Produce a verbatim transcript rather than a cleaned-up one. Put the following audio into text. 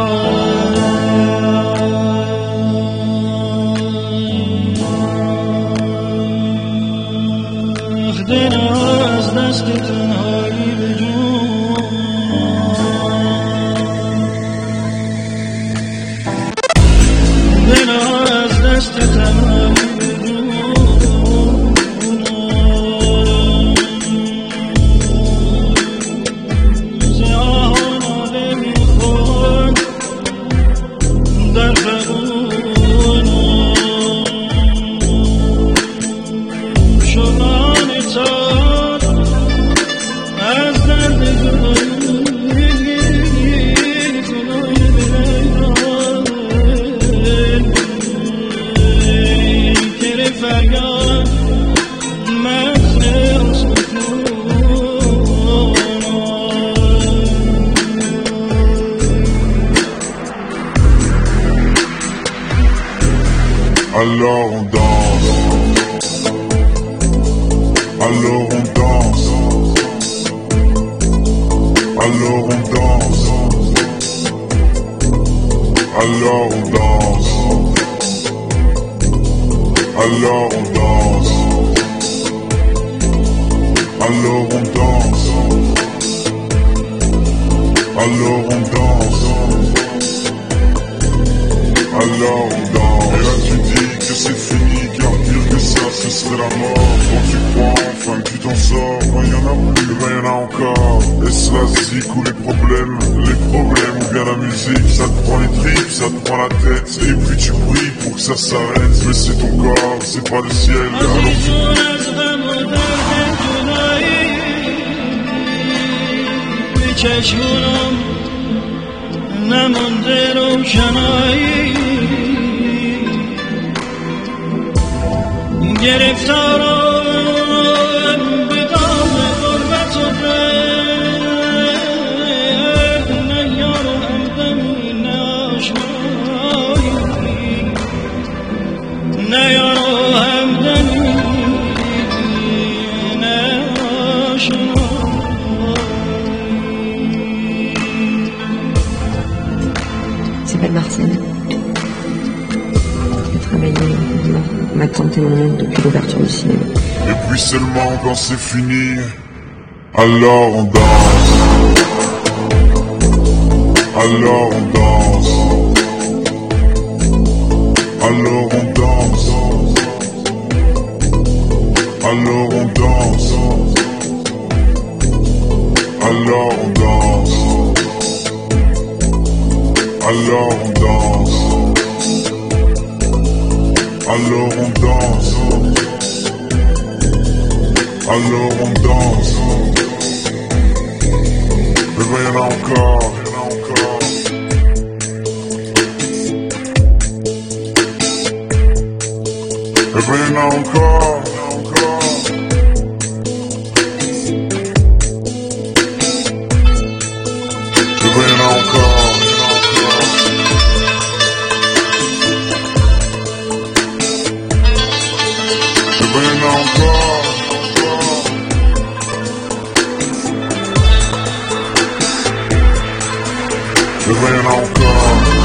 دل از دست تنهایی به جون دل از دست تنهایی به جون زیاه ناله میخورد در فقون شران تار از درد Alors on danse, alors on danse, alors on danse, alors on danse, alors on danse, alors on danse, alors on danse, alors on danse. Et là tu dis que c'est fini, car dire que ça ce serait la mort. Quand tu crois enfin que tu t'en sors, quand y'en a plus, rien n'a encore. Est-ce la zik ou les problèmes, les problèmes ou bien la musique? Ça te prend les tripes, ça te prend la tête, et puis tu pries pour que ça s'arrête. Mais c'est ton corps, c'est pas le ciel. Alors چشمونم نمونده روشنایی گرفتارم به دام غربت و رد نه یار و همدمی نه آشنایی نه یار و همدمی نه آشنایی. C'est pas de Marseille. J'ai travaillé ma tante et mon oncle depuis l'ouverture du cinéma. et puis seulement quand c'est fini, alors on danse, alors on danse, alors on danse, alors on danse, alors on danse, alors on danse, alors on danse, alors on danse. Mais ben y'en a encore, y'en a encore. Mais ben y'en a encore, y'en a encore. Mais ben y'en a encore, y'en a encore. Mais ben y'en a encore. Mais ben y'en a encore.